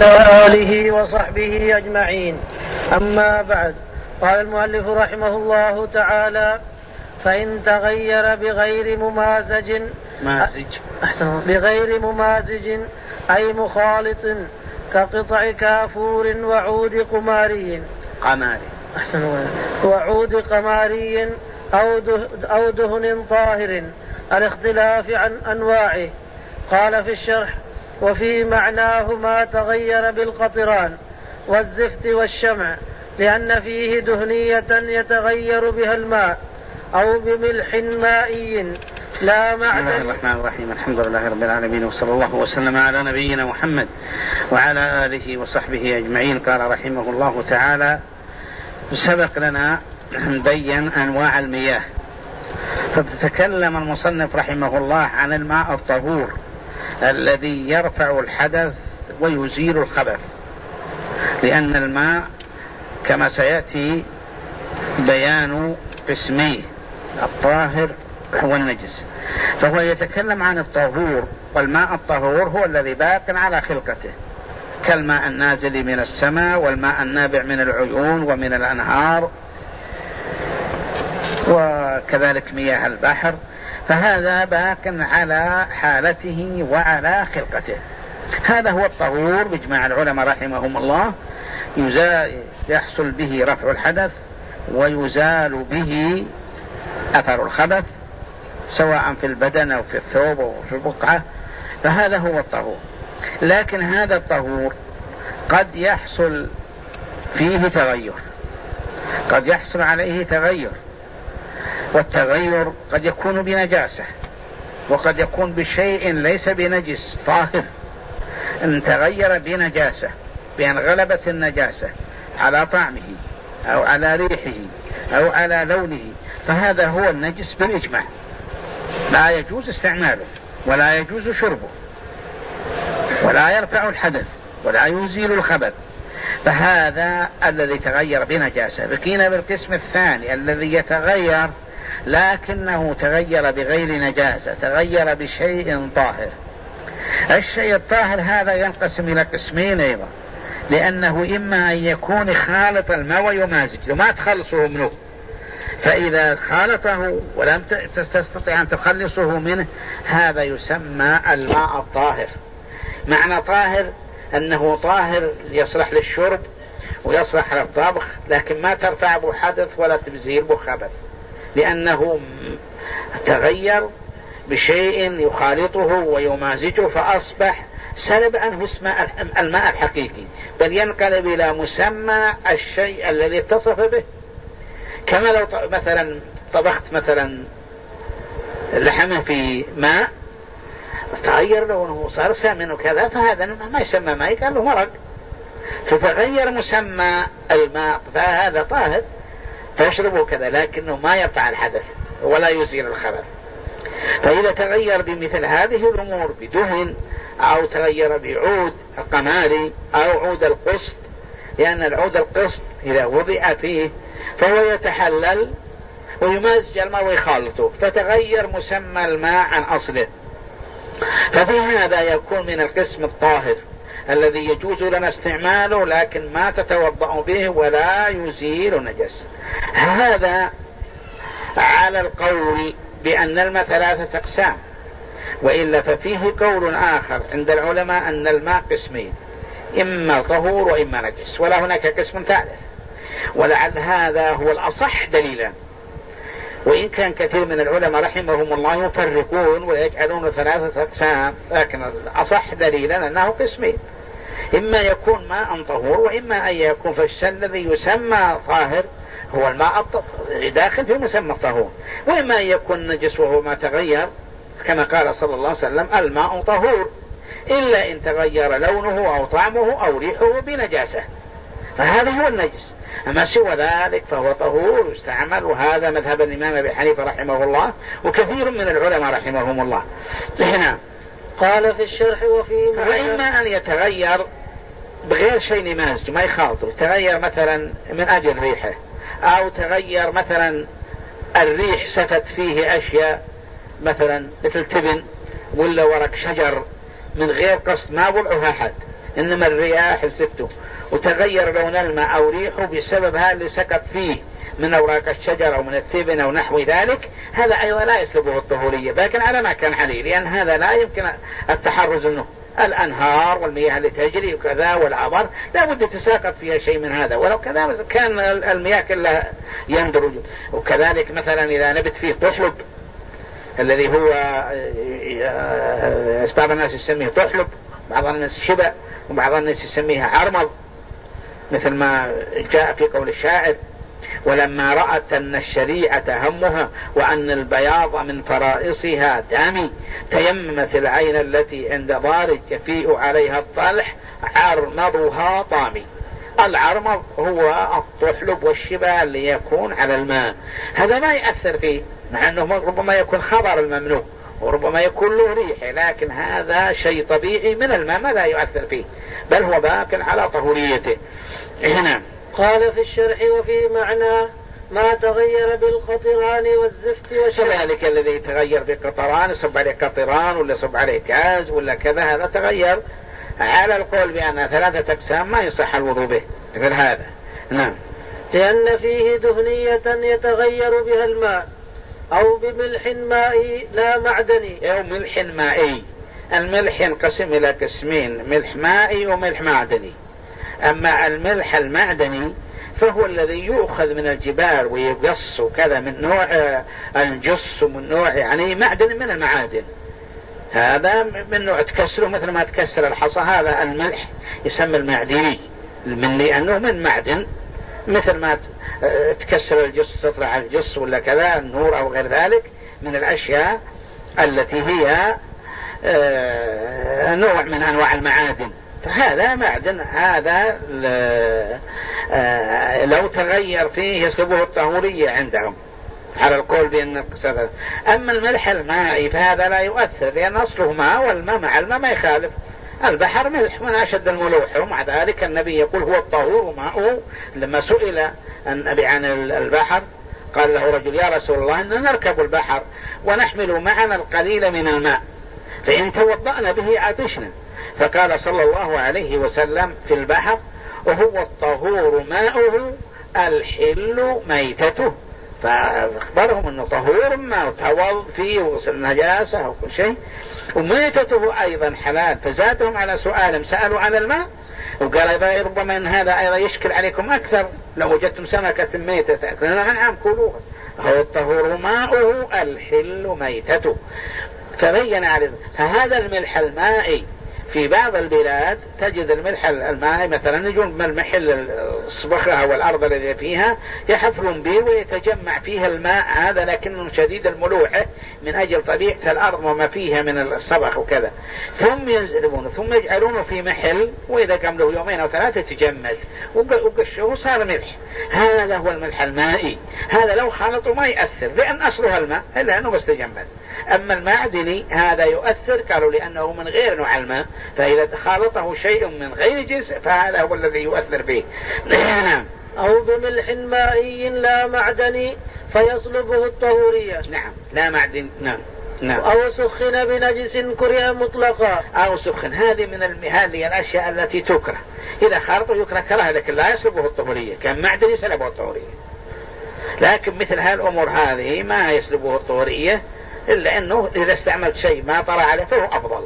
وعلى آله وصحبه أجمعين. أما بعد، قال المؤلف رحمه الله تعالى: فإن تغير بغير ممازج أي مخالط كقطع كافور وعود قماري أو دهن طاهر الاختلاف عن أنواعه. قال في الشرح: وفي معناه ما تغير بالقطران والزفت والشمع، لأن فيه دهنية يتغير بها الماء أو بملح مائي لا معدن. بسم الله الرحمن الرحيم. الحمد لله رب العالمين، وصلى الله وسلم على نبينا محمد وعلى آله وصحبه أجمعين. قال رحمه الله تعالى: سبق لنا بين أنواع المياه، فتتكلم المصنف رحمه الله عن الماء الطهور الذي يرفع الحدث ويزيل الخبث، لأن الماء كما سيأتي بيان قسميه: الطاهر والنجس. فهو يتكلم عن الطهور، والماء الطهور هو الذي باق على خلقته، كالماء النازل من السماء والماء النابع من العيون ومن الأنهار، وكذلك مياه البحر، فهذا باق على حالته وعلى خلقته. هذا هو الطهور بإجماع العلماء رحمهم الله، يحصل به رفع الحدث ويزال به أثر الخبث، سواء في البدن أو في الثوب أو في البقعة، فهذا هو الطهور. لكن هذا الطهور قد يحصل فيه تغير، قد يحصل عليه تغير، والتغير قد يكون بنجاسة، وقد يكون بشيء ليس بنجس طاهر، ان تغير بنجاسة، بأن غلبت النجاسة على طعمه أو على ريحه أو على لونه، فهذا هو النجس بالإجماع، لا يجوز استعماله ولا يجوز شربه ولا يرفع الحدث ولا يزيل الخبث. فهذا الذي تغير بنجاسة. بقينا بالقسم الثاني الذي يتغير لكنه تغير بغير نجاسة، تغير بشيء طاهر. الشيء الطاهر هذا ينقسم إلى قسمين أيضا، لأنه إما أن يكون خالط الماء ويمازج ما تخلصه منه، فإذا خالطه ولم تستطيع أن تخلصه منه هذا يسمى الماء الطاهر. معنى طاهر أنه طاهر يصلح للشرب ويصلح للطبخ، لكن ما ترفع به حدث ولا تزيل به خبث، لأنه تغير بشيء يخالطه ويمازجه، فأصبح سلب عنه اسم الماء الحقيقي، بل ينقلب إلى مسمى الشيء الذي اتصف به. كما لو مثلا طبخت مثلا لحمه في ماء تغير لونه صار سامن وكذا، فهذا ما يسمى ماء، قال له مرق، فتغير مسمى الماء، فهذا طاهر فيشربه كذا، لكنه ما يرفع الحدث ولا يزيل الخبث. فإذا تغير بمثل هذه الأمور بدهن، أو تغير بعود القماري أو عود القسط، لأن العود القسط إذا وضع فيه فهو يتحلل ويمازج الماء ويخالطه، فتغير مسمى الماء عن أصله، ففي هذا يكون من القسم الطاهر الذي يجوز لنا استعماله، لكن ما تتوضأ به ولا يزيل النجس. هذا على القول بأن الماء 3 أقسام، وإلا ففيه قول آخر عند العلماء أن الماء قسمين: إما طهور وإما نجس، ولا هناك قسم ثالث، ولعل هذا هو الأصح دليلا، وإن كان كثير من العلماء رحمهم الله يفرقون ويجعلون 3 أقسام، لكن الأصح دليلا أنه قسمين: إما يكون ماء طهور وإما أن يكون فالشيء الذي يسمى طاهر هو الماء داخل في مسمى الطهور، وإما أن يكون نجس وهو ما تغير، كما قال صلى الله عليه وسلم: الماء طهور إلا إن تغير لونه أو طعمه أو ريحه بنجاسة، فهذا هو النجس. أما سوى ذلك فهو طهور يستعمل، وهذا مذهب الإمام أبي حنيفة رحمه الله وكثير من العلماء رحمهم الله. هنا قال في الشرح: وإما أن يتغير بغير شيء مازج ما يخالطه، تغير مثلا من أجل ريحه، أو تغير مثلا الريح سفت فيه أشياء مثلا مثل تبن ولا ورق شجر من غير قصد ما وضعها أحد، إنما الرياح الزفت وتغير لون الماء أو ريحه بسبب هذا اللي سقط فيه من أوراق الشجر أو من التبن أو نحو ذلك، هذا أيضا لا يسلبه الطهورية، لكن على ما كان عليه، لأن هذا لا يمكن التحرز منه. الأنهار والمياه اللي تجري وكذا والعبر لا بد تساقط فيها شيء من هذا، ولو كذا كان المياه كلها يندرج. وكذلك مثلا إذا نبت فيه طحلب الذي هو بعض الناس يسميه طحلب، بعض الناس شبع، وبعض الناس يسميها عرمل، مثل ما جاء في قول الشاعر: ولما رأت أن الشريعة همها وأن البياض من فرائصها دامي، تيممت العين التي عند ضارج يفيء عليها الطلح عرمضها طامي. العرمض هو الطحلب والشبع اللي يكون على الماء، هذا ما يأثر فيه، مع أنه ربما يكون خبر الممنوع وربما يكون له ريح، لكن هذا شيء طبيعي من الماء ما لا يؤثر فيه، بل هو باق على طهوريته. هنا قال في الشرح: وفي معنى ما تغير بالقطران والزفت كذلك الذي يتغير بالقطران يصب عليه قطران ولا يصب عليه كاز ولا كذا، هذا تغير على القول بأن 3 أقسام ما يصح الوضوء به مثل هذا. نعم. لأن فيه دهنية يتغير بها الماء أو بملح مائي لا معدني. أو ملح مائي. الملح ينقسم إلى قسمين: ملح مائي وملح معدني. أما الملح المعدني فهو الذي يؤخذ من الجبال ويقص وكذا، من نوع الجص ومن نوع يعني معدن من المعادن، هذا من نوع تكسره مثل ما تكسر الحصى، هذا الملح يسمى المعدني لأنه من معدن، مثل ما تكسر الجص تطلع الجص ولا كذا النور أو غير ذلك من الأشياء التي هي نوع من أنواع المعادن، فهذا معدن. هذا لو تغير فيه يسلبه الطهورية عندهم على القول بأن القصة. أما الملح المائي فهذا لا يؤثر، لأن أصله ماء، والماء مع الماء ما يخالف. البحر ملح من أشد الملوح، ومع ذلك النبي يقول هو الطهور ماؤه. لما سئل النبي عن البحر قال له رجل: يا رسول الله، إننا نركب البحر ونحمل معنا القليل من الماء، فإن توضأنا به عطشنا. فقال صلى الله عليه وسلم في البحر: وهو الطهور ماؤه الحل ميتته. فأخبرهم أنه طهور ما توض فيه وغسل نجاسة وكل شيء، وميتته أيضا حلال. فزادهم على سؤالهم، سألوا عن الماء، وقال أيضا ربما أن هذا أيضا يشكل عليكم أكثر، لو وجدتم سمكة ميتة تأكلونها منعم كلوها. هو الطهور ماؤه الحل ميتته. فبين عليه. فهذا الملح المائي في بعض البلاد تجد الملح المائي مثلا يجون من المحل الصبخة والأرض الذي فيها يحفرون به ويتجمع فيها الماء هذا، لكنه شديد الملوحة من أجل طبيعة الأرض وما فيها من الصبخ وكذا، ثم ينزلونه ثم يجعلونه في محل، وإذا قام له 2 أو 3 تجمد وقشه صار ملح. هذا هو الملح المائي. هذا لو خلطوا ما يأثر، لأن أصلها الماء إلا أنه بس تجمد. أما المعدني هذا يؤثر، قالوا لأنه من غير نوع الماء، فإذا خالطه شيء من غير جنس فهذا هو الذي يؤثر به. نعم. أو بملح مائي لا معدني فيصلبه الطهورية. نعم، لا معدن. نعم. نعم. أو سخن بنجس كره مطلقا. أو سخن، هذه من هذه الأشياء التي تكره، إذا خالطه يكره كراهة، لكن لا يصلبه الطهورية. كان معدن يسلبه الطهورية، لكن مثل هالأمور هذه ما يسلبه الطهورية، إلا أنه إذا استعملت شيء ما طرى عليه فهو أفضل.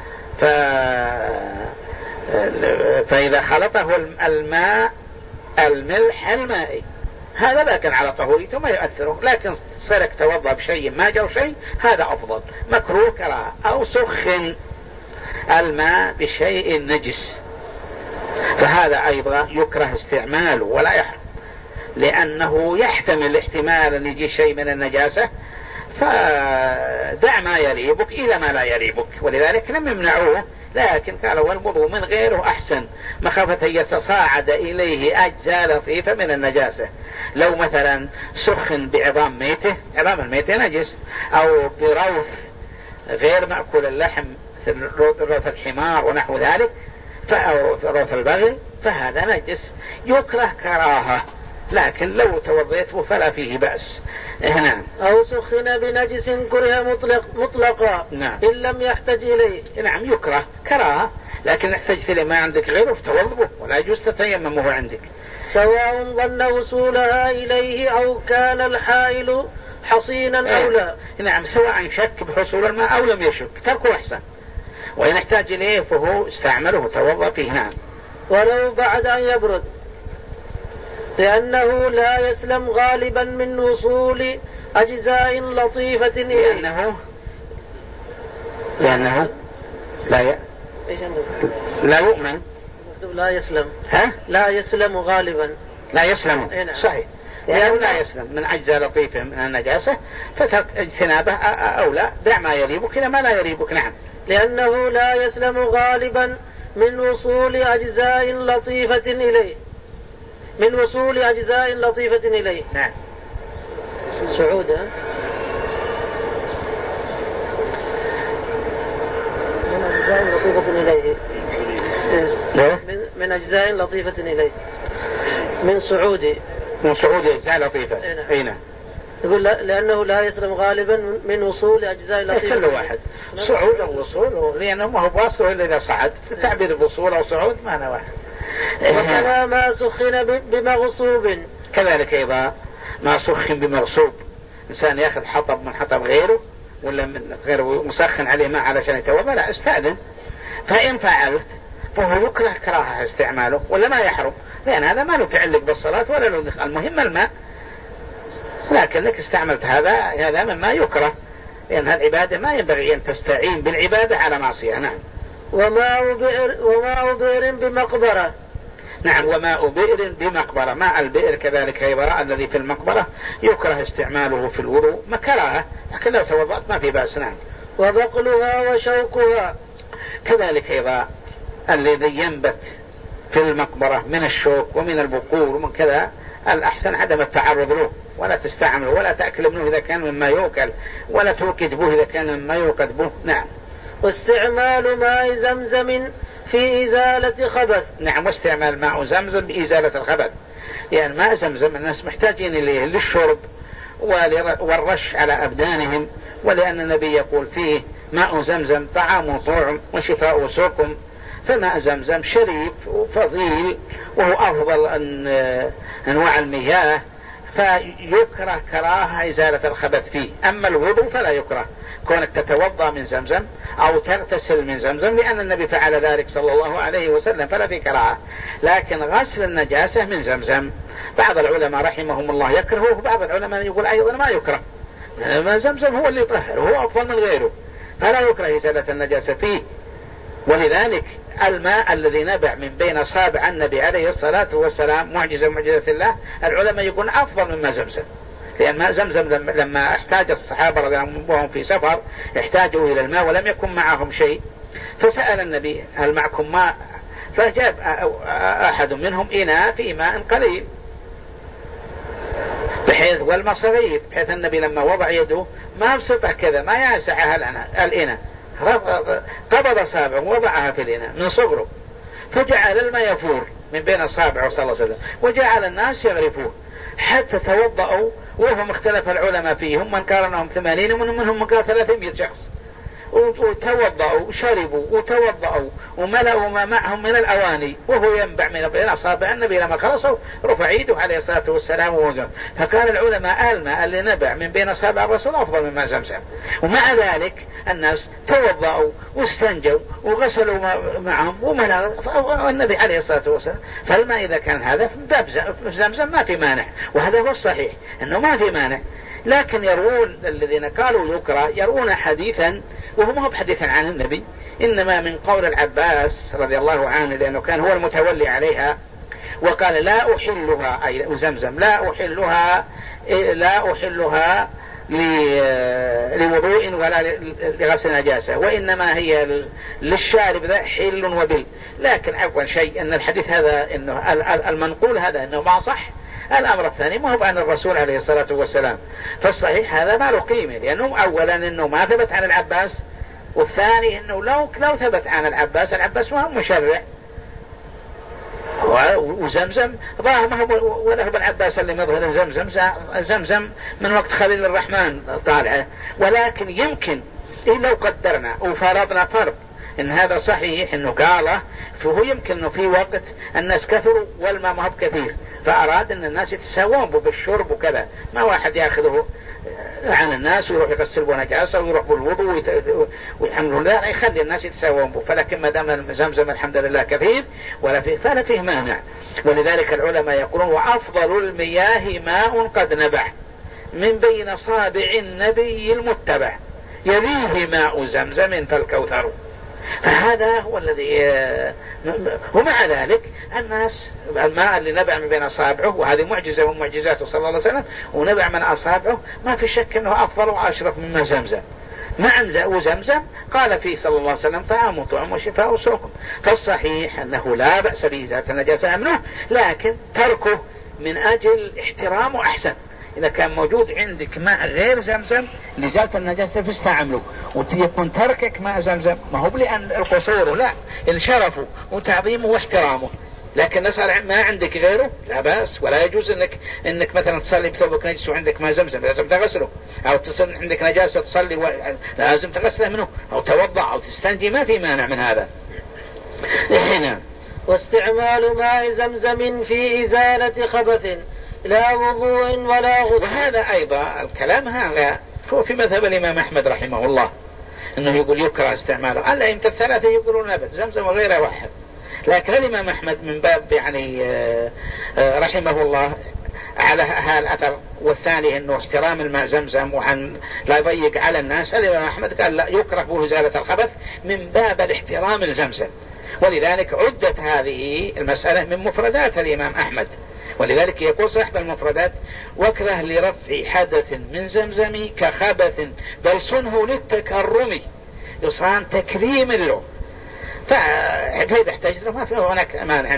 فإذا خلطه الماء الملح المائي هذا لكن على طهوريته ما يؤثره، لكن صارك توضأ بشيء ما جو شيء هذا أفضل، مكروه كراهة. أو سخن الماء بشيء نجس، فهذا أيضا يكره استعماله ولا يحرم، لأنه يحتمل احتمال أن يجي شيء من النجاسة، فدع ما يريبك إلى ما لا يريبك، ولذلك لم يمنعوه، لكن قالوا والوضوء من غيره أحسن، مخافة أن يتصاعد إليه أجزاء لطيفة من النجاسة. لو مثلا سخن بعظام ميته، عظام الميتة نجس، أو بروث غير مأكل اللحم مثل روث الحمار ونحو ذلك، أو روث البغل، فهذا نجس يكره كراهة، لكن لو توضيته فلا فيه بأس. نعم. أو سخن بنجس كره مطلقا. نعم. إن لم يحتج إليه. نعم، يكره كراهة، لكن احتجت لما عندك غيره فتوضبه، ولا يجوز تتيممه عندك، سواء ظن وصولها إليه أو كان الحائل حصينا أو لا. نعم، سواء شك بحصول الماء أو لم يشك تركه أحسن، وإن احتاج إليه فهو استعمله وتوضأ فيه. نعم. ولو بعد أن يبرد، لأنه لا يسلم غالبا من وصول أجزاء لطيفة إليه. لأنه لا يؤمن، لا يسلم. لا يسلم غالبا، لا يسلم. صحيح، لأنه لا يسلم من أجزاء لطيفة من النجاسة، فترك اجتنابه أولى. دع ما يريبك إلى ما لا يريبك. نعم. لأنه لا يسلم غالبا من وصول أجزاء لطيفة إليه، من وصول أجزاء لطيفة إليه. نعم. سعود من أجزاء لطيفة إليه، من أجزاء لطيفة إليه، من صعود أجزاء لطيفة. أين يقول لأنه لا يسلم غالبا من وصول أجزاء لطيفة. كل واحد صعود أو وصول، لأنه ما هو واصل إلا إذا صعد. تعبير الوصول أو صعود معنى واحد. وكذا ما سخن بمغصوب، كذلك أيضا ما سخن بمغصوب. إنسان يأخذ حطب من حطب غيره ولا من غيره مسخن عليه ماء علشان يتوضأ، لا استأذن. فإن فعلت فهو يكره كراهة استعماله ولا ما يحرم، لأن هذا ما له تعلق بالصلاة ولا له دخل، المهم الماء. لكنك استعملت هذا مما يكره، لأن العبادة ما ينبغي أن تستعين بالعبادة على معصية. نعم. وماء بئر بمقبرة. نعم، وماء بئر بمقبرة. ماء البئر كذلك أيضا الذي في المقبرة يكره استعماله في الوضوء مكراهة، لكن لو توضأت ما في بأس. نعم. وبقلها وشوكها، كذلك أيضا الذي ينبت في المقبرة من الشوك ومن البقور ومن كذا، الأحسن عدم التعرض له، ولا تستعمله ولا تأكل منه إذا كان مما يؤكل، ولا توقد به إذا كان مما يوقد به. نعم. واستعمال ماء زمزم في إزالة خبث. نعم، واستعمال ماء زمزم بإزالة الخبث، يعني ماء زمزم الناس محتاجين إليه للشرب والرش على أبدانهم، ولأن النبي يقول فيه ماء زمزم طعام طعم وشفاء سقم، فماء زمزم شريف وفضيل وهو أفضل أنواع المياه، فيكره كراهة إزالة الخبث فيه. أما الوضوء فلا يكره كونك تتوضأ من زمزم أو تغتسل من زمزم، لأن النبي فعل ذلك صلى الله عليه وسلم، فلا في كراهة. لكن غسل النجاسة من زمزم بعض العلماء رحمهم الله يكرهه، وبعض العلماء يقول أيضا ما يكره، ما زمزم هو اللي يطهر، هو أفضل من غيره، فلا يكره إزالة النجاسة فيه. ولذلك الماء الذي نبع من بين أصابع النبي عليه الصلاة والسلام معجزة الله، العلماء يقولون أفضل مما زمزم، لأن ماء زمزم لما احتاج الصحابة رضي الله عنهم وهم في سفر احتاجوا إلى الماء ولم يكن معهم شيء، فسأل النبي هل معكم ماء؟ فجاب أحد منهم إناء في ماء قليل، بحيث والماء صغير، بحيث النبي لما وضع يده ما بسطه كذا ما يسعها الإناء، قبض أصابعه ووضعها في الإناء من صغره، فجعل الماء يفور من بين أصابعه صلى الله عليه وسلم، وجعل الناس يغرفوه حتى توضأوا، وهم اختلف العلماء فيهم، من قال انهم 80 ومنهم من قال 300 شخص، وتوضأوا وشربوا وتوضأوا وملأوا ما معهم من الأواني، وهو ينبع من بين أصابع النبي. لما خلصوا رفع يده عليه الصلاة والسلام ووقف. فقال العلماء الماء اللي نبع من بين أصابع الرسول أفضل من ماء زمزم، ومع ذلك الناس توضأوا واستنجوا وغسلوا معهم وملأوا النبي عليه الصلاة والسلام. فالماء إذا كان هذا في باب زمزم ما في مانع، وهذا هو الصحيح أنه ما في مانع. لكن يروون الذين قالوا يكره يروون حديثا وهو ما هو بحديثا عن النبي، إنما من قول العباس رضي الله عنه، لأنه كان هو المتولي عليها، وقال لا أحلها أي زمزم لا أحلها لوضوء ولا لغسل نجاسة، وإنما هي للشارب ذا حل وبل. لكن أول شيء أن الحديث هذا إنه المنقول هذا إنه ما صح. الأمر الثاني ما هو عن الرسول عليه الصلاة والسلام، فالصحيح هذا ما له قيمة، لأنه أولا إنه ما ثبت عن العباس، والثاني إنه لو ثبت عن العباس ما هو مشرع، وزمزم ظاهر ما هو ولا هو العباس اللي مظهر زمزم من وقت خليل الرحمن طالعه. ولكن يمكن لو قدرنا وفرضنا فرض إن هذا صحيح إنه قاله، فهو يمكن إنه في وقت الناس كثروا والماء ما هو كثير، فأراد أن الناس يتساوون بالشرب وكذا، ما واحد يأخذه عن الناس ويروح يغسل بنجاسة ويروح بالوضوء ويحملون، لا يخلي الناس يتساوون به. فلكن ما دام زمزم الحمد لله كثير فلا فيه مانع. ولذلك العلماء يقولون وأفضل المياه ماء قد نبع من بين صابع النبي المتبع يليه ماء زمزم فالكوثر. فهذا هو الذي ومع ذلك الناس الماء اللي نبع من بين أصابعه، وهذه معجزة من معجزاته صلى الله عليه وسلم، ونبع من أصابعه، ما في شك أنه أفضل وأشرف مما زمزم. مع زمزم قال فيه صلى الله عليه وسلم طعام وطعم وشفاء وسقم. فالصحيح أنه لا بأس به ذات النجاسة أمنه، لكن تركه من أجل احترامه أحسن. إذا كان موجود عندك ماء غير زمزم لزالة النجاسة فاستعمله، ويكون تركك ماء زمزم ما هو لأن القصور، لا، الشرف وتعظيمه واحترامه. لكن صار ما عندك غيره لا بأس، ولا يجوز انك مثلا تصلي بثوبك نجس وعندك ماء زمزم لازم تغسله، او تصل عندك نجاسة تصلي لازم تغسله منه، او توضع او تستنجي، ما في مانع من هذا. هنا واستعمال ماء زمزم في إزالة خبث لا وضوء ولا غسل. وهذا أيضا الكلام هذا هو في مذهب الإمام أحمد رحمه الله، أنه يقول يكره استعماله. الأئمة الثلاثة يقولون أبد زمزم وغيره واحد، لكن الإمام أحمد من باب يعني رحمه الله على هذا الأثر، والثاني أنه احترام الماء زمزم وعن لا يضيق على الناس، الإمام أحمد قال لا يكره إزالة الخبث من باب الاحترام الزمزم. ولذلك عدت هذه المسألة من مفردات الإمام أحمد. ولذلك يقول صاحب المفردات واكره لرفع حدث من زمزم كخبث بل صنه للتكرم يصان تكريم له. فإذا احتجت له ما فيه هناك مانع.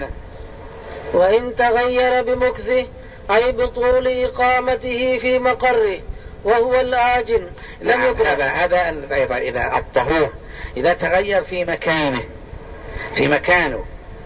وإن تغير بمكثه أي بطول إقامته في مقره وهو الآجن لم يكره. هذا أيضا إذا الطهور إذا تغير في مكانه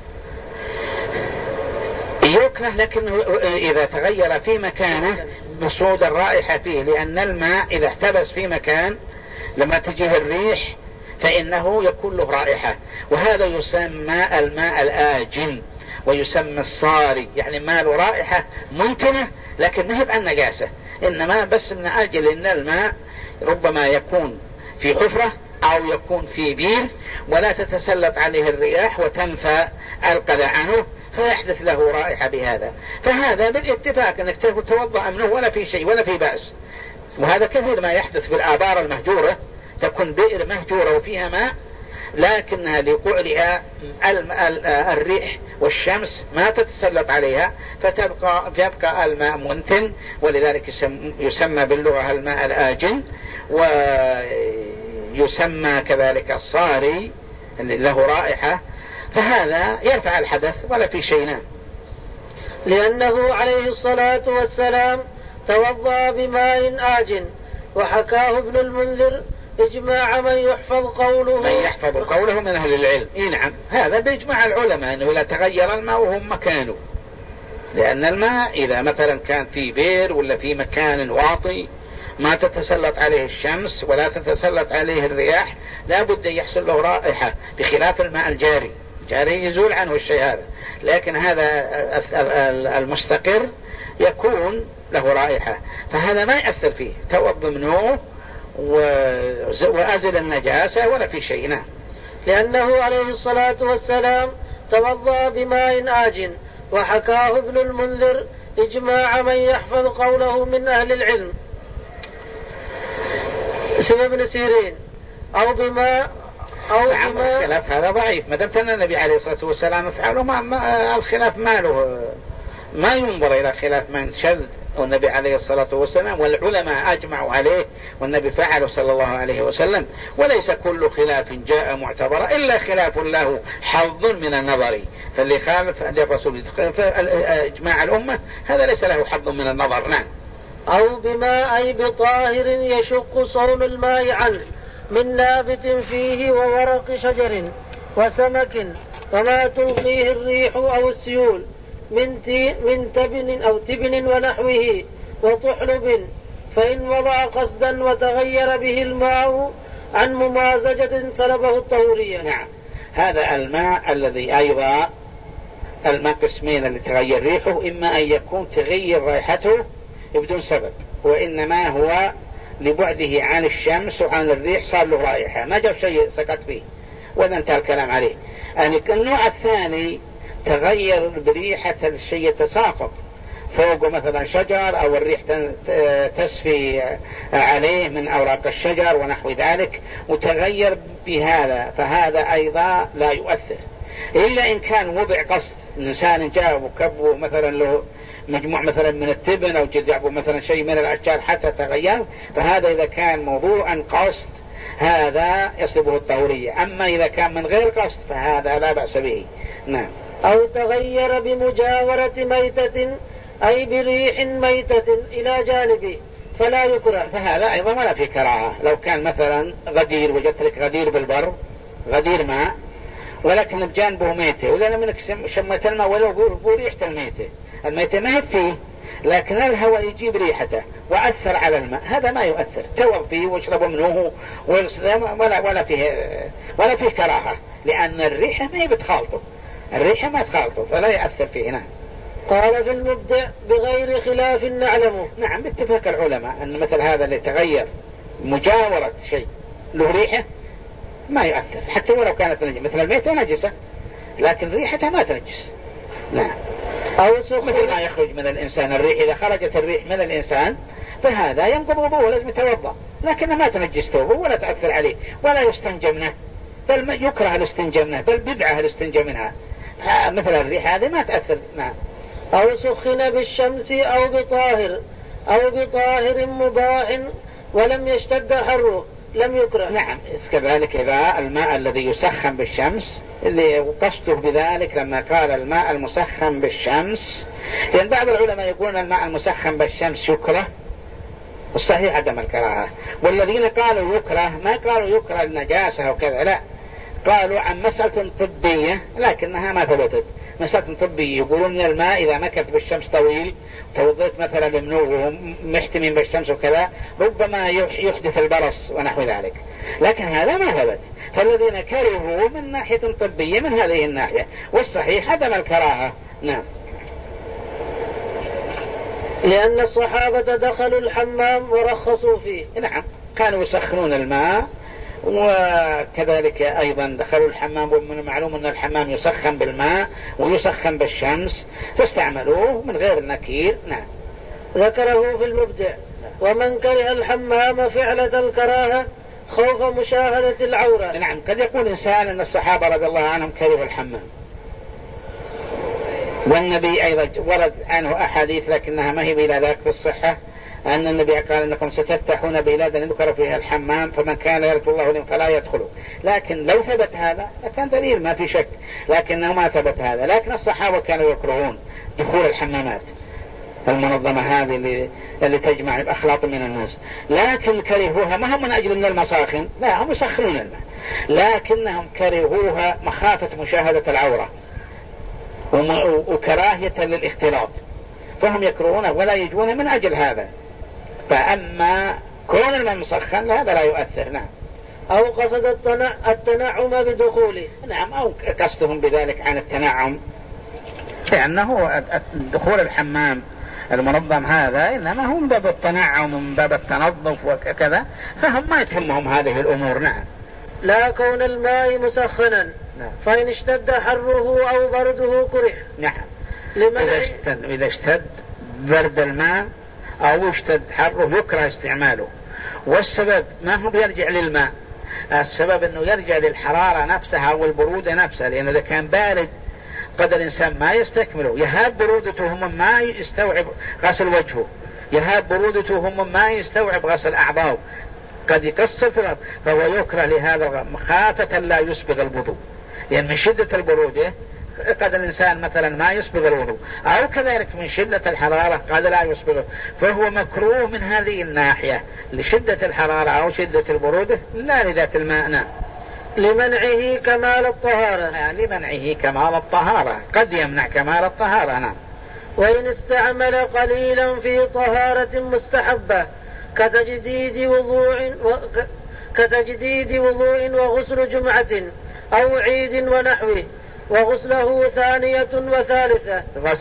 يكره، لكنه إذا تغير في مكانه بصعود الرائحة فيه، لأن الماء إذا احتبس في مكان لما تجيه الريح فإنه يكون له رائحة، وهذا يسمى الماء الآجن ويسمى الصاري، يعني ما له رائحة منتنة لكن ما هي عن نجاسة، إنما بس من أجل أن الماء ربما يكون في حفرة أو يكون في بير ولا تتسلط عليه الرياح وتنفى القذى عنه فيحدث له رائحة بهذا. فهذا بالاتفاق أنك تتوضأ منه ولا في شيء ولا في بأس. وهذا كثير ما يحدث بالآبار المهجورة، تكون بئر مهجورة وفيها ماء لكنها لقعرها الريح والشمس ما تتسلط عليها فيبقى الماء منتن، ولذلك يسمى باللغة الماء الآجن، ويسمى كذلك الصاري اللي له رائحة. فهذا يرفع الحدث ولا في شيء. لأنه عليه الصلاة والسلام توضأ بماء آجن، وحكاه ابن المنذر إجماع من يحفظ قوله من أهل العلم. نعم، هذا بإجماع العلماء أنه لا تغير الماء وهو مكانه، لأن الماء إذا مثلا كان في بير ولا في مكان واطي ما تتسلط عليه الشمس ولا تتسلط عليه الرياح لا بد يحصل له رائحة، بخلاف الماء الجاري يزول عنه الشيء هذا، لكن هذا المستقر يكون له رائحة، فهذا ما يأثر فيه. توضأ منه وأزل النجاسة ولا في شيء. لأنه عليه الصلاة والسلام توضأ بماء آجن، وحكاه ابن المنذر إجماع من يحفظ قوله من أهل العلم سمى ابن سيرين أو بما الخلاف هذا ضعيف. ما دام أن النبي عليه الصلاة والسلام فعله الخلاف ما ينظر إلى خلاف من شذ، والنبي عليه الصلاة والسلام والعلماء أجمعوا عليه والنبي فعله صلى الله عليه وسلم. وليس كل خلاف جاء معتبرا إلا خلاف له حظ من النظر، فاللي خالف الرسول إجماع الأمة هذا ليس له حظ من النظر. نعم. أو بما أي بطاهر يشق صون الماء عنه من نابت فيه وورق شجر وسمك وما تلقيه الريح أو السيول من تبن أو تبن ونحوه وطحلب، فإن وضع قصدا وتغير به الماء عن ممازجة سلبه الطهورية. نعم، هذا الماء الذي أيضا الماء قسمين اللي تغير ريحه، إما أن يكون تغير رائحته بدون سبب، وإنما هو لبعده عن الشمس وعن الريح صار له رائحة، ما جاب شيء سقط فيه وإذا انتهى الكلام عليه. يعني النوع الثاني تغير بريحة الشيء يتساقط فوق مثلا شجر أو الريح تسفي عليه من أوراق الشجر ونحو ذلك وتغير بهذا، فهذا أيضا لا يؤثر، إلا إن كان وضع قصد، الإنسان جاء وكبه مثلا له مجموع مثلا من التبن أو جزعه مثلا شيء من الأشجار حتى تغير، فهذا إذا كان موضوعا قصد هذا يصيبه الطهورية. أما إذا كان من غير قصد فهذا لا بأس به. نعم. أو تغير بمجاورة ميتة أي بريح ميتة إلى جانبه فلا يكره، فهذا أيضا ولا في كراهة. لو كان مثلا غدير، وجدت لك غدير بالبر، غدير ماء ولكن بجانبه ميتة، ولا منك شمت الماء ولو بريحة الميتة ما هي فيه، لكن الهواء يجيب ريحته وأثر على الماء، هذا ما يؤثر، توض فيه واشربوا منه ولا فيه كراهة، لأن الريحة ما هي بتخالطه، الريحة ما تخالطه فلا يأثر فيه. نعم. قال في المبدع بغير خلاف نعلمه. نعم، باتفاق العلماء أن مثل هذا اللي تغير مجاورة شيء له ريحة ما يؤثر، حتى ولو كانت نجسة، مثل الميتة نجسة لكن ريحتها ما تنجس. نعم. أو مثل ما يخرج من الإنسان الريح، إذا خرجت الريح من الإنسان فهذا ينقض وضوءه، لازم يتوضأ، لكنه ما تنجس ثوبه ولا تأثر عليه ولا يستنجى منه، بل يكره الاستنجاء منه، بل بدعة الاستنجاء منها، مثل الريح هذه ما تأثر. نعم. أو سخن بالشمس أو بطاهر مباح ولم يشتد حره لم يكره. نعم. كذلك إذا الماء الذي يسخن بالشمس، اللي قصده بذلك لما قال الماء المسخن بالشمس، لأن بعض العلماء يقولون الماء المسخن بالشمس يكره، الصحيح عدم الكراهة، والذين قالوا يكره ما قالوا يكره النجاسة وكذا، لا، قالوا عن مسألة طبية لكنها ما ثبتت، مسألة طبية، يقولون ان الماء إذا مكث بالشمس طويل توضيت مثلا بمنوه محتمين بالشمس وكذا ربما يحدث البرص ونحو ذلك، لكن هذا ما ثبت، فالذين كرهوا من ناحية طبية من هذه الناحية، والصحيح عدم الكراهة. نعم. لأن الصحابة دخلوا الحمام ورخصوا فيه. نعم، كانوا يسخنون الماء، وكذلك أيضا دخلوا الحمام، ومن المعلوم أن الحمام يسخن بالماء ويسخن بالشمس فاستعملوه من غير نكير. نعم. ذكره في المبدع. ومن كره الحمام فعلة الكراهة خوف مشاهدة العورة. نعم، قد يقول إنسان أن الصحابة رضي الله عنهم كرهوا الحمام، والنبي أيضا ورد عنه أحاديث لكنها ما هي بلا ذاك في الصحة، أن النبي قال أنكم ستفتحون بلادا يذكر فيها الحمام فمن كان يرجو الله لهم فلا يدخلوا، لكن لو ثبت هذا لكان دليل ما في شك، لكنه ما ثبت هذا. لكن الصحابة كانوا يكرهون دخول الحمامات المنظمة هذه اللي تجمع الأخلاط من الناس، لكن كرهوها ما هم من أجل من المساخن، لا، هم يسخنون الماء، لكنهم كرهوها مخافة مشاهدة العورة وكراهية للاختلاط، فهم يكرهونه ولا يجون من أجل هذا. فأما كون الماء مسخن هذا لا يؤثر. نعم. أو قصد التنعم بدخوله. نعم، أو قصدهم بذلك عن التنعم، لأنه دخول الحمام المنظم هذا إنما هو من باب التنعم ومن باب التنظف وكذا، فهم ما يتهمهم هذه الأمور. نعم. لا كون الماء مسخنا. نعم. فإن اشتد حره أو برده كره. نعم. إذا اشتد برد الماء أو اشتد حره يكره استعماله، والسبب ما هو يرجع للماء، السبب أنه يرجع للحرارة نفسها أو البرودة نفسها، لأن إذا كان بارد قد الإنسان ما يستكمله، يهاب برودته هم ما يستوعب غسل وجهه، يهاب برودته هم ما يستوعب غسل أعضاءه، قد يكسر في الأرض، فهو يكره لهذا مخافة لا يسبغ الوضوء، لأن من شدة البرودة قد الإنسان مثلا ما يسبغ الوضوء، أو كذلك من شدة الحرارة قد لا يسبغ، فهو مكروه من هذه الناحية، لشدة الحرارة أو شدة البرودة لا لذات الماء. نعم. لمنعه كمال الطهارة. لمنعه كمال الطهارة، قد يمنع كمال الطهارة. نعم. وإن استعمل قليلا في طهارة مستحبة كتجديد وضوء وغسل جمعة أو عيد ونحوه، وغسله ثانية وثالثة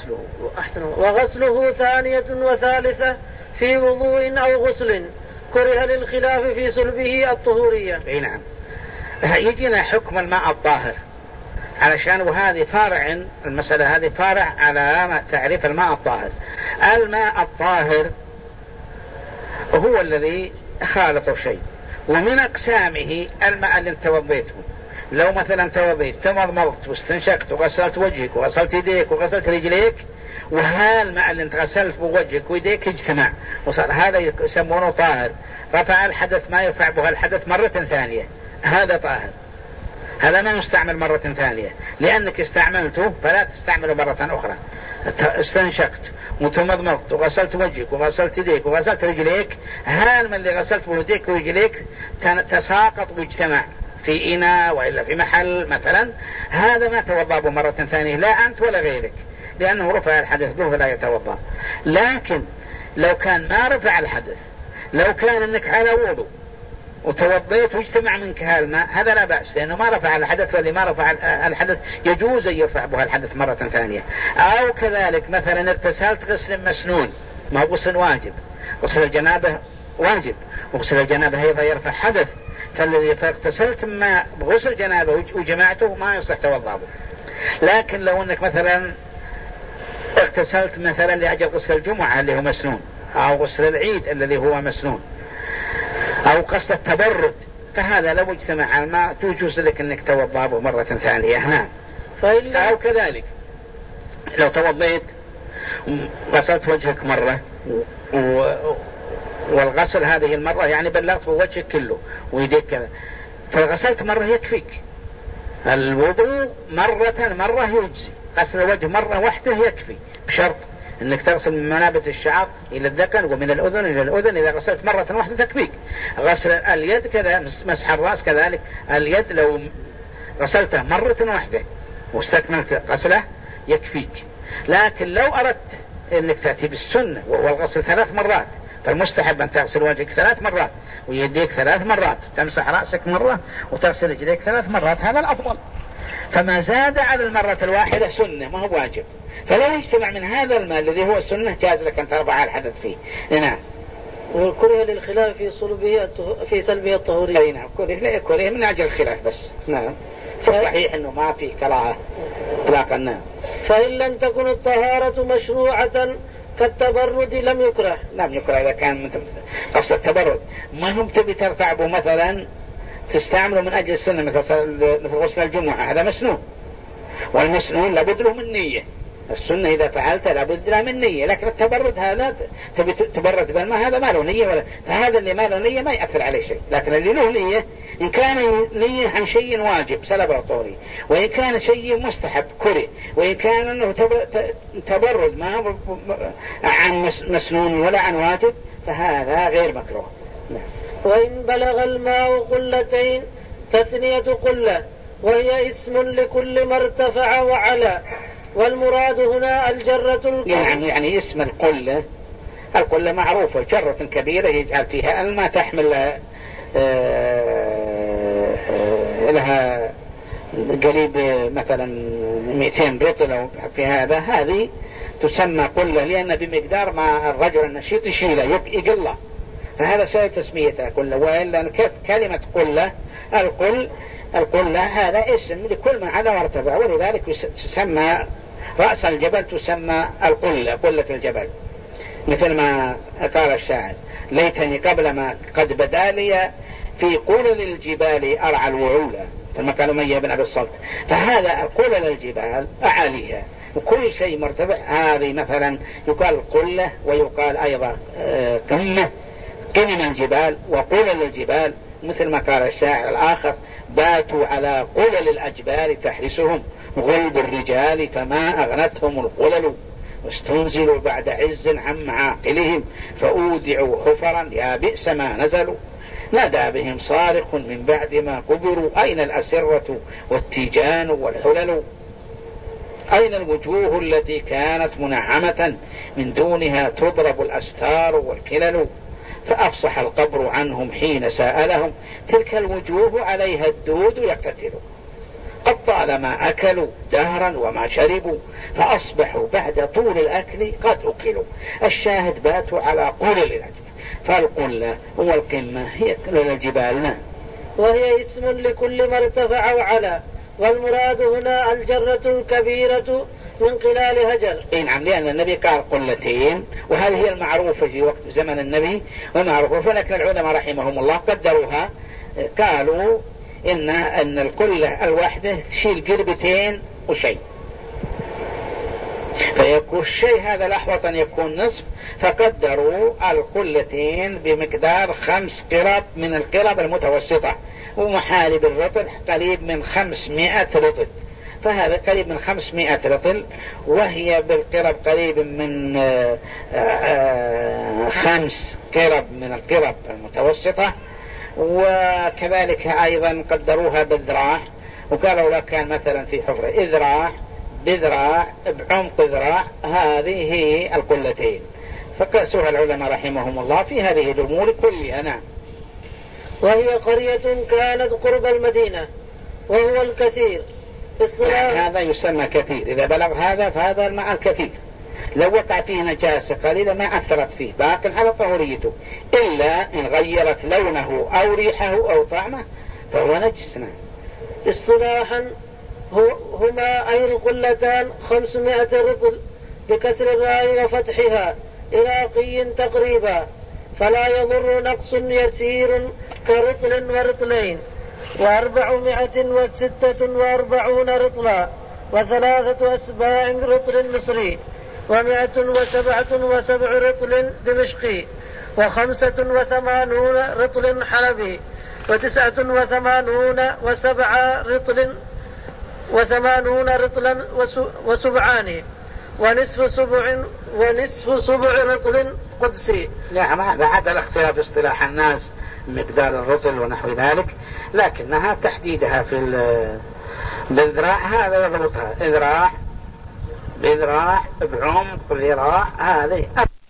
وغسله ثانية وثالثة في وضوء أو غسل، كره للخلاف في صلبه الطهورية. نعم. يجينا حكم الماء الطاهر علشان، وهذه فارع، المسألة هذه فارع على تعريف الماء الطاهر. الماء الطاهر هو الذي خالط شيء، ومن أقسامه الماء اللي توضيته. لو مثلا توضيت تمضمضت واستنشقت وغسلت وجهك وغسلت يديك وغسلت رجليك، وهذا الماء اللي انت غسلت بوجهك ويديك اجتمع وصار، هذا يسمونه طاهر، رفع الحدث ما يرفع به الحدث مرة ثانية، هذا طاهر. هذا ما يستعمل مرة ثانية، لأنك استعملته فلا تستعمله مرة أخرى. استنشقت وتمضمضت وغسلت وجهك وغسلت يديك وغسلت رجليك، هذا الماء اللي غسلت بيديك ورجليك تساقط واجتمع في إناء وإلا في محل مثلا، هذا ما توضأ به مرة ثانية، لا أنت ولا غيرك، لأنه رفع الحدث به فلا يتوضأ. لكن لو كان ما رفع الحدث، لو كان أنك على وضوء وتوضيت واجتمع منك هالماء، هذا لا بأس، لأنه ما رفع الحدث، واللي ما رفع الحدث يجوز أن يرفع به الحدث مرة ثانية. أو كذلك مثلا اغتسلت غسل مسنون، ما هو غسل واجب، غسل الجنابة واجب، وغسل الجنابة أيضا يرفع حدث، فالذي فاغتسلت ما بغسل جنابه وجمعته ما يصح توضأه. لكن لو أنك مثلا اغتسلت مثلا لأجل غسل الجمعة اللي هو مسنون، أو غسل العيد الذي هو مسنون، أو قصد التبرد، فهذا لو اجتمع الماء تجوز لك أنك توضأه مرة ثانية. أو كذلك لو توضيت غسلت وجهك مرة، والغسل هذه المرة يعني بلغت بوجهك كله ويديك كذا، فغسلت مرة يكفيك. الوضوء مرة يجزي، غسل الوجه مرة واحدة يكفي، بشرط انك تغسل من منابت الشعر الى الذقن ومن الاذن الى الاذن، اذا غسلت مرة واحدة تكفيك. غسل اليد كذا، مسح الراس كذلك، اليد لو غسلته مرة واحدة واستكملت غسله يكفيك. لكن لو اردت انك تأتي بالسنة وهو الغسل 3 مرات، فالمستحب أن تغسل وجهك 3 مرات ويديك 3 مرات، تمسح رأسك مرة وتغسل رجليك 3 مرات، هذا الأفضل. فما زاد على المرة الواحدة سنة ما هو واجب، فلو يجتمع من هذا الماء الذي هو السنة جاز لك أن ترفع الحدث فيه. نعم. وكره للخلاف في صلبه في سلبه الطهورية. أي نعم، كره من أجل الخلاف بس. نعم. فالصحيح أنه ما في كراهة إطلاقا. نعم. فإن لم تكن الطهارة مشروعة كالتبرد لم يكره إذا كان قصد التبرد، ما هم تبي ترفع به مثلا تستعمله من أجل السنة، مثل غسل الجمعة، هذا مسنون، والمسنون لابد له من نية. السنة إذا فعلت لابد له من نية، لكن التبرد هذا تبي تبرد بالماء، هذا ما له نية ولا، فهذا اللي ما له نية ما يأثر عليه شيء. لكن اللي له نية، إن كان نية عن شيء واجب سلبه طوري، وإن كان شيء مستحب كره، وإن كان أنه تبرد ما عن مسنون ولا عن واجب، فهذا غير مكروه. وإن بلغ الماء قلتين، تثنية قلة، وهي اسم لكل ما ارتفع وعلى، والمراد هنا الجرة يعني اسم القلة معروفة، جرة كبيرة يجعل فيها الماء تحمل لها قريب مثلا 200 رطل أو في هذه تسمى قلة، لأن بمقدار ما الرجل النشيط يشيله يقله، فهذا سبب تسميتها قلة. وإلا كلمة قلة، القلة هذا اسم لكل ما على مرتفع، ولذلك تسمى رأس الجبل تسمى القلة، قلة الجبل، مثل ما قال الشاعر: ليتني قبل ما قد بدا لي في قلل الجبال أرعى الوعولة، كما قال أمية بن أبي الصلت. فهذا قلل الجبال أعاليها، وكل شيء مرتفع، هذه مثلا يقال قلة، ويقال أيضا قمم الجبال وقلل الجبال، مثل ما قال الشاعر الآخر: باتوا على قلل الأجبال تحرسهم غلب الرجال فما أغنتهم القلل، واستنزلوا بعد عز عن معاقلهم فأودعوا حفرا يا بئس ما نزلوا، نادى بهم صارخ من بعد ما قبروا أين الأسرة والتيجان والحلل، أين الوجوه التي كانت منعمة من دونها تضرب الأستار والكلل، فأفصح القبر عنهم حين سألهم تلك الوجوه عليها الدود يقتتل. قد طالما أكلوا دهرا وما شربوا فأصبحوا بعد طول الأكل قد أكلوا. الشاهد باتوا على قول الأجل، فالقلة والقمة هي الجبال. وهي اسم لكل ما ارتفع وعلا، والمراد هنا الجرة الكبيرة من خلال هجر. نعم، لأن النبي قال قلتين، وهذه هي المعروفة في وقت زمن النبي ومعروفة، فلكن العلماء رحمهم الله قدروها، قالوا إن القلة الواحدة تشيل قربتين وشيء، فيكون الشيء هذا الأحوط أن يكون نصف، فقدروا القلتين بمقدار 5 قرب من القرب المتوسطة، ومحارب الرطل قريب من 500 رطل، فهذا قريب من 500 رطل، وهي بالقرب قريب من 5 قرب من القرب المتوسطة. وكذلك أيضا قدروها بالذراع، وقالوا لو كان مثلا في حفرة إذراع بذراع بعمق ذراع، هذه هي القلتين، فقاسوها العلماء رحمهم الله في هذه الأمور كلها. نعم. وهي قرية كانت قرب المدينة، وهو الكثير هذا يسمى كثير، إذا بلغ هذا فهذا الماء الكثير، لو وقع فيه نجاسة قليلة ما أثرت فيه باق على طهوريته، إلا إن غيرت لونه أو ريحه أو طعمه فهو نجس. اصطلاحا هما أي القلتان 500 رطل بكسر الراء وفتحها إراقي تقريبا، فلا يضر نقص يسير كرطل ورطلين، 446 رطلا، 3 أسباع رطل مصري، 177 رطل دمشقي، 85 رطل حلبي، 89 رطلا وسبعان، ونصف سبع رطل قدسي. نعم، هذا عدا الاختلاف اصطلاح الناس مقدار الرطل ونحو ذلك، لكنها تحديدها في بالذراع هذا يضبطها، إذراع بذراع بعمق ذراع، هذه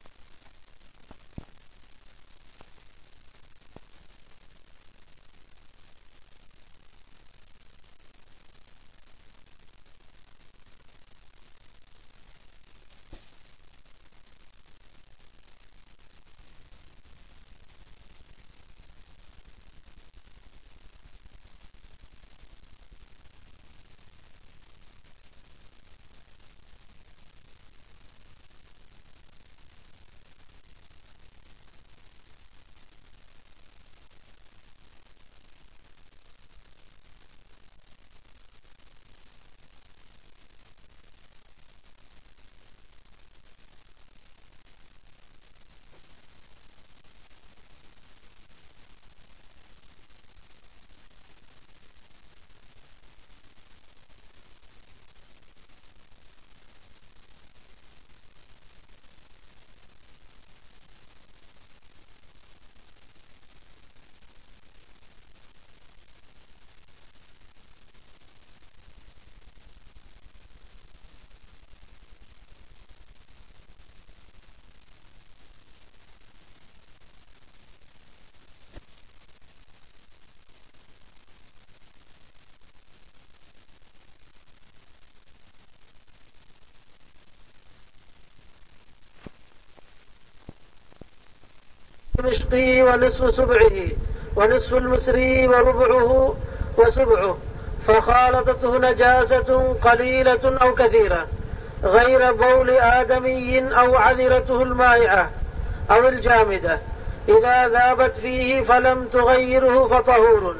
دمشقي ونصف سبعه، ونصف المصري وربعه وسبعه، فخالطته نجاسة قليلة أو كثيرة غير بول آدمي أو عذرته المائعة أو الجامدة، إذا ذابت فيه فلم تغيره فطهور،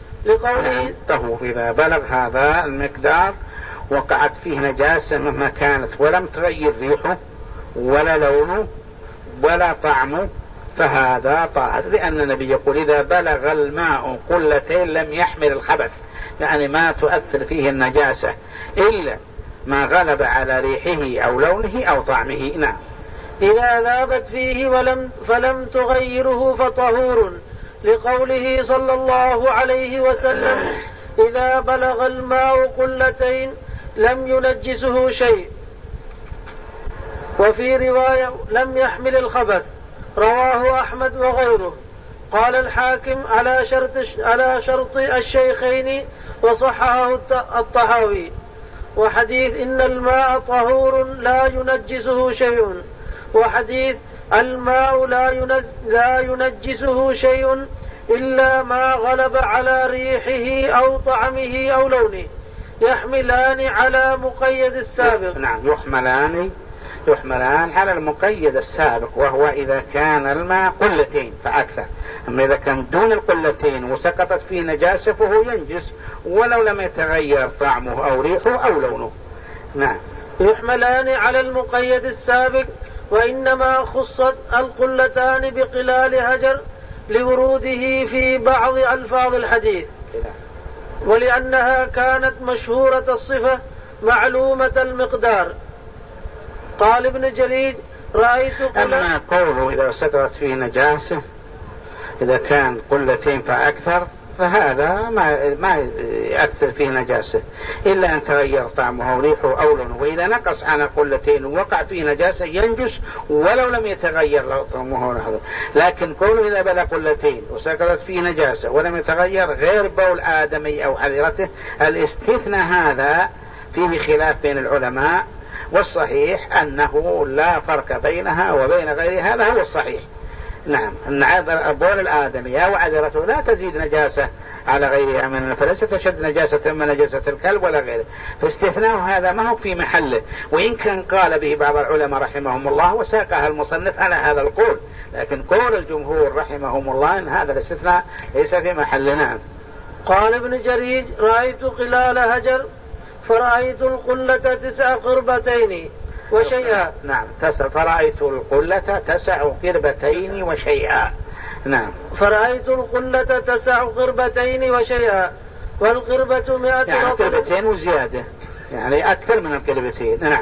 لقوله طهور إذا بلغ هذا المقدار وقعت فيه نجاسة مهما كانت ولم تغير ريحه ولا لونه ولا طعمه فهذا طاهر، لأن النبي يقول إذا بلغ الماء قلتين لم يحمل الخبث، يعني ما تؤثر فيه النجاسة إلا ما غلب على ريحه أو لونه أو طعمه. نعم. إذا ذابت فيه فلم تغيره فطهور، لقوله صلى الله عليه وسلم إذا بلغ الماء قلتين لم ينجسه شيء. وفي رواية لم يحمل الخبث، رواه أحمد وغيره. قال الحاكم على شرط الشيخين وصححه الطحاوي. وحديث إن الماء طهور لا ينجسه شيء، وحديث الماء لا ينجسه شيء إلا ما غلب على ريحه أو طعمه أو لونه، يحملان على مقيد السابق. نعم، يحملان على المقيد السابق، وهو إذا كان الماء قلتين فأكثر. أما إذا كان دون القلتين وسقطت فيه نجاسة فهو ينجس ولو لم يتغير طعمه أو ريحه أو لونه. نعم. يحملان على المقيد السابق، وإنما خصت القلتان بقلال هجر لوروده في بعض ألفاظ الحديث، ولأنها كانت مشهورة الصفة معلومة المقدار. قال ابن جريج رأيت أما قوله إذا سقطت فيه نجاسة إذا كان قلتين فأكثر فهذا ما يأثر فيه نجاسة إلا أن تغير طعمه أو ريحه أو لونه، وإذا نقص عن قلتين ووقع فيه نجاسة ينجس ولو لم يتغير طعمه أو لونه. لكن قوله إذا بلغ قلتين وسقطت فيه نجاسة ولم يتغير غير بول آدمي أو حذرته، الاستثناء هذا فيه خلاف بين العلماء، والصحيح أنه لا فرق بينها وبين غيرها، هذا هو الصحيح. نعم، أن بول الآدمي أو عذرته لا تزيد نجاسة على غيرها من، فليس تشد نجاسة من نجاسة الكلب ولا غيره، فاستثناء هذا ما هو في محله، وإن كان قال به بعض العلماء رحمهم الله وساقها المصنف على هذا القول، لكن قول الجمهور رحمهم الله أن هذا الاستثناء ليس في محلنا. قال ابن جريج رأيت قلال هجر فرأيت القلة 9 قربتين وشيئا. نعم، فرأيت القلة 9 قربتين وشيئا. نعم، فرأيت القلة 9 قربتين وشيئا، والقربة 100 يعني رطل، قربتين وزيادة، يعني أكثر من القربتين. نعم،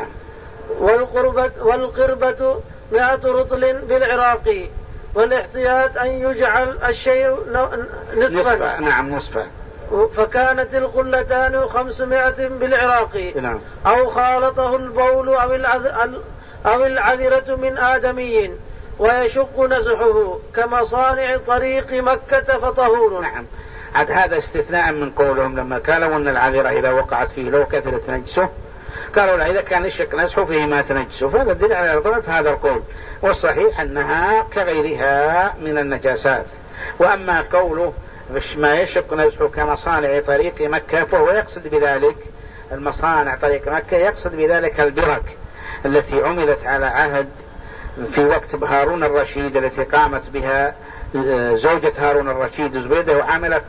والقربة 100 رطل بالعراقي، والاحتياط أن يجعل الشيء نصفا. نعم، نصفا. فكانت القلتان 500 بالعراقي. نعم. أو خالطه البول أو العذرة من آدمي ويشق نزحه كمصانع طريق مكة فطهور. نعم، عاد هذا استثناء من قولهم لما قالوا أن العذرة إذا وقعت فيه لو كثرت نجسه، قالوا لا، إذا كان يشق نزحه فيه ما تنجسه، فهذا الدليل على الضعف هذا القول، والصحيح أنها كغيرها من النجاسات. وأما قوله ما يشق نزحه كمصانع طريق مكة، فهو يقصد بذلك المصانع طريق مكة، يقصد بذلك البرك التي عملت على عهد في وقت هارون الرشيد، التي قامت بها زوجة هارون الرشيد زبيدة، وعملت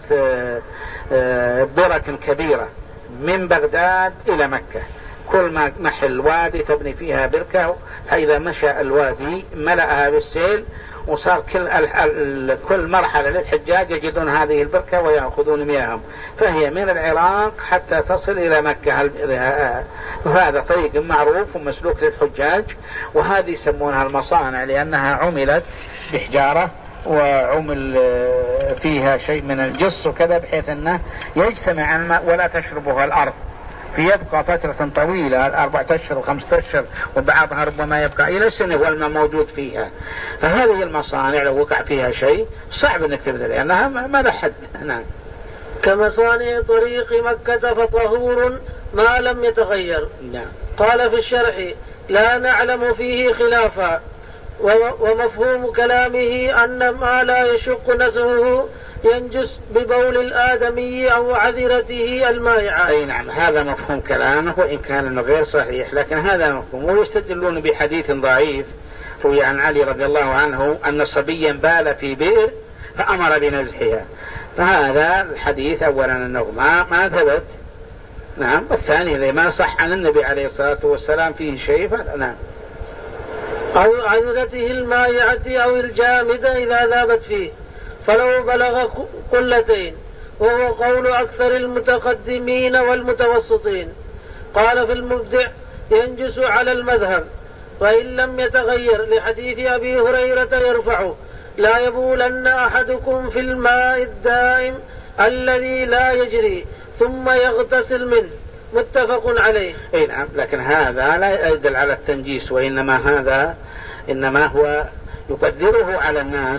برك كبيرة من بغداد إلى مكة، كل ما محل وادي تبني فيها بركة، فإذا مشى الوادي ملأها بالسيل، وصار كل مرحلة للحجاج يجدون هذه البركة ويأخذون مياههم، فهي من العراق حتى تصل إلى مكة. وهذا طريق معروف ومسلوك للحجاج، وهذه يسمونها المصانع لأنها عملت بحجارة وعمل فيها شيء من الجص وكذا، بحيث أنه يجتمع الماء ولا تشربها الأرض، فيبقى فترة طويلة 4 أشهر و5 أشهر، وبعضها ربما يبقى إلى سنة والماء موجود فيها. فهذه المصانع لو وقع فيها شيء صعب أنك تبذل لأنها ما لها حد. نعم. كمصانع طريق مكة فطهور ما لم يتغير. نعم. قال في الشرح لا نعلم فيه خلافا، ومفهوم كلامه أن ما لا يشق نزعه ينجس ببول الآدمي أو عذرته المائعة. أي نعم، هذا مفهوم كلامه وإن كان إنه غير صحيح، لكن هذا مفهوم. ويستدلون بحديث ضعيف روي عن علي رضي الله عنه أن صبيا بال في بئر فأمر بنزحها، فهذا الحديث أولا أنه ما ثبت. نعم. والثاني إذا ما صح عن النبي عليه الصلاة والسلام فيه شيء فلا. نعم. أو عذرته المائعة أو الجامدة إذا ذابت فيه، فلو بلغ قلتين، وهو قول أكثر المتقدمين والمتوسطين. قال في المبدع ينجس على المذهب، وإن لم يتغير، لحديث أبي هريرة يرفعه لا يبولن أحدكم في الماء الدائم الذي لا يجري ثم يغتسل منه، متفق عليه. اي نعم، لكن هذا لا يدل على التنجيس، وإنما هذا إنما هو يقدره على الناس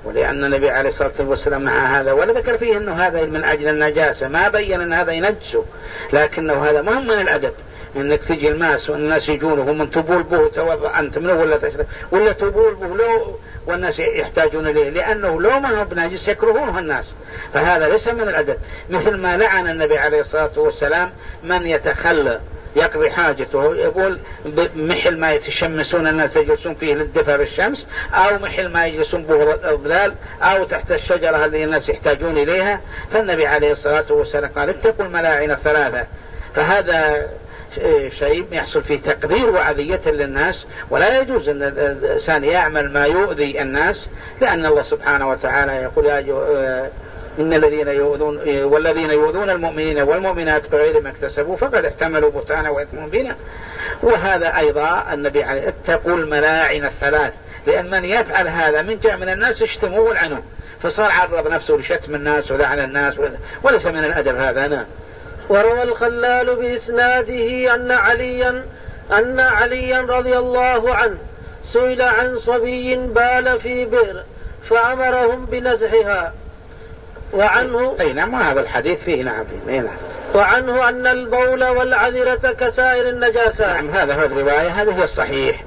ولأن النبي عليه الصلاة والسلام نهى هذا، ولا ذكر فيه أنه هذا من أجل النجاسة، ما بين أن هذا ينجسه، لكنه هذا مهم من الأدب، انك تجي الماس والناس يجون وهم من تبول به توضأ انت منه ولا تشرب ولا تبول به لو والناس يحتاجون اليه، لانه لو ما هو بنجس يكرهونه الناس، فهذا ليس من الادب. مثل ما لعن النبي عليه الصلاة والسلام من يتخلى يقضي حاجته، يقول محل ما يتشمسون الناس يجلسون فيه للدفء بالشمس، او محل ما يجلسون به الظلال، او تحت الشجرة التي الناس يحتاجون اليها. فالنبي عليه الصلاة والسلام قال اتقوا الملاعن الثلاثة، فهذا شيء يحصل فيه تقدير وأذية للناس، ولا يجوز أن الإنسان يعمل ما يؤذي الناس، لأن الله سبحانه وتعالى يقول إن الذين يؤذون والذين يؤذون المؤمنين والمؤمنات بغير ما اكتسبوا فقد احتملوا بهتانا وإثما مبينا. وهذا أيضا النبي عليه اتقوا الملاعن الثلاث، لأن من يفعل هذا من جاء من الناس يشتموه والعنوه، فصار عرض نفسه لشتم الناس ولعن الناس، وليس من الأدب هذا. وروى الخلال بإسناده أن عليا رضي الله عنه سئل عن صبي بال في بئر فأمرهم بنزحها، وعنه نعم هذا الحديث فيه نعم. وعنه أن البول والعذرة كسائر النجاسات. نعم هذا هو الرواية، هذا هو الصحيح.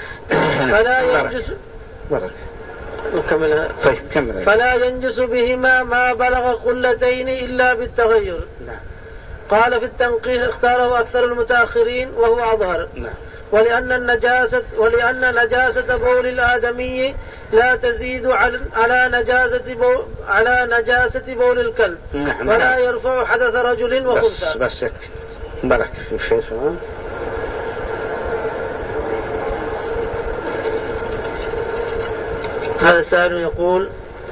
فلا ينجس بهما ما بلغ قلتين إلا بالتغير. نعم. قال في التنقيح اختاره أكثر المتأخرين وهو أظهر. نعم. ولأن نجاسة بول الآدمي لا تزيد على نجاسة بول الكلب. نعم. ولا يرفع حدث رجل وخنثى. بس برك في شيء سواء. هذا سائل يقول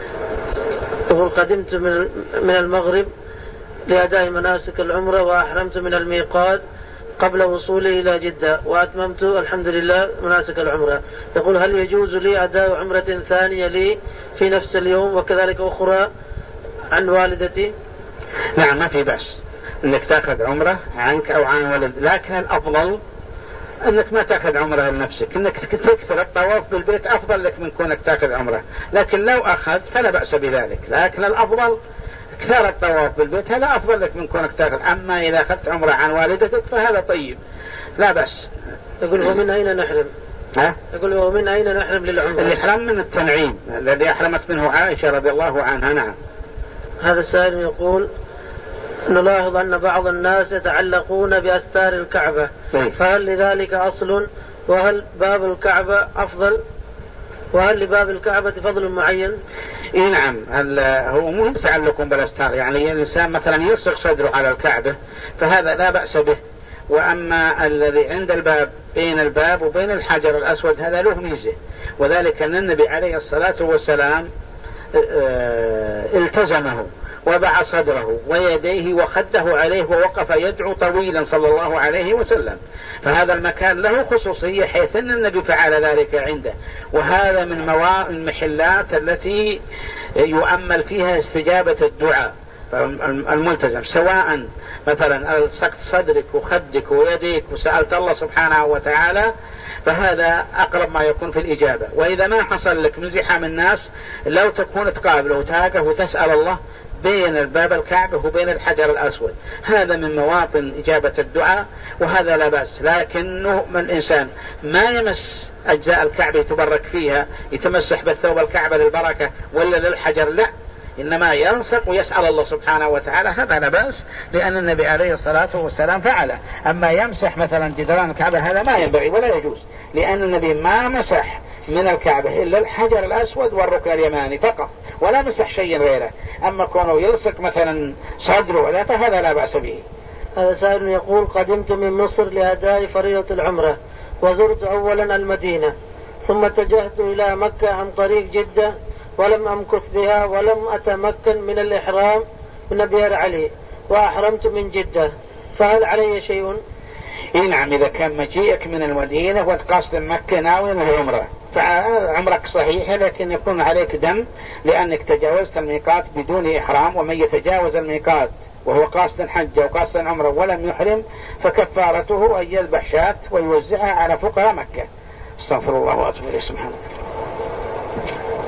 قدمت من المغرب لأداء مناسك العمرة وأحرمت من الميقات قبل وصولي إلى جدة وأتممت الحمد لله مناسك العمرة. يقول هل يجوز لي أداء عمرة ثانية لي في نفس اليوم وكذلك أخرى عن والدتي؟ نعم ما في بأس أنك تأخذ عمرة عنك أو عن والد، لكن الأفضل أنك ما تأخذ عمرة لنفسك، أنك تكثر الطواف بالبيت أفضل لك من كونك تأخذ عمرة، لكن لو أخذ فلا بأس بذلك، لكن الأفضل كثار الطواف بالبيت هذا أفضل لك من كونك تأخذ. أما إذا أخذت عمرة عن والدتك فهذا طيب لا بأس. يقول ومن أين نحرم؟ يقول ومن أين نحرم للعمرة؟ الإحرام من التنعيم الذي أحرمت منه عائشة رضي الله عنها. نعم. هذا السائل يقول نلاحظ أن بعض الناس يتعلقون بأستار الكعبة، فهل لذلك أصل؟ وهل باب الكعبة أفضل؟ وهل لباب الكعبة فضل معين؟ نعم هو مهم تعلق بالاستار، يعني الإنسان مثلا يلصق صدره على الكعبة فهذا لا بأس به، وأما الذي عند الباب بين الباب وبين الحجر الأسود هذا له ميزة، وذلك أن النبي عليه الصلاة والسلام التزمه وبع صدره ويديه وخده عليه ووقف يدعو طويلا صلى الله عليه وسلم، فهذا المكان له خصوصية حيث أن النبي فعل ذلك عنده، وهذا من المحلات التي يؤمل فيها استجابة الدعاء الملتزم، سواء مثلا ألصقت صدرك وخدك ويديك وسألت الله سبحانه وتعالى فهذا أقرب ما يكون في الإجابة. وإذا ما حصل لك من زحام الناس لو تكون تقابله وتاقه وتسأل الله بين الباب الكعبة وبين الحجر الأسود، هذا من مواطن إجابة الدعاء، وهذا لا بأس، لكنه من الإنسان ما يمس أجزاء الكعبة يتبرك فيها يتمسح بالثوب الكعبة للبركة ولا للحجر، لا، إنما يلصق ويسأل الله سبحانه وتعالى، هذا لا بأس لأن النبي عليه الصلاة والسلام فعله. أما يمسح مثلا جدران الكعبة هذا ما ينبغي ولا يجوز، لأن النبي ما مسح من الكعبة إلا الحجر الأسود والركن اليماني فقط، ولا مسح شيء غيره. أما كونه يلصق مثلا صدره ولا فهذا لا بأس به. هذا سائل يقول قدمت من مصر لأداء فريضة العمرة وزرت أولا المدينة ثم اتجهت إلى مكة عن طريق جدة ولم أمكث بها ولم أتمكن من الإحرام من بئر علي وأحرمت من جدة، فهل علي شيء؟ نعم إذا كان مجيئك من المدينة وتقصد مكة ناوي العمرة فعمرك صحيح، لكن يكون عليك دم لأنك تجاوزت الميقات بدون إحرام، ومن يتجاوز الميقات وهو قاصد حج أو قاصد عمرة ولم يحرم فكفارته أن يذبح شاة ويوزعها على فقراء مكة. استغفر الله وأتوب إليه. سبحانه.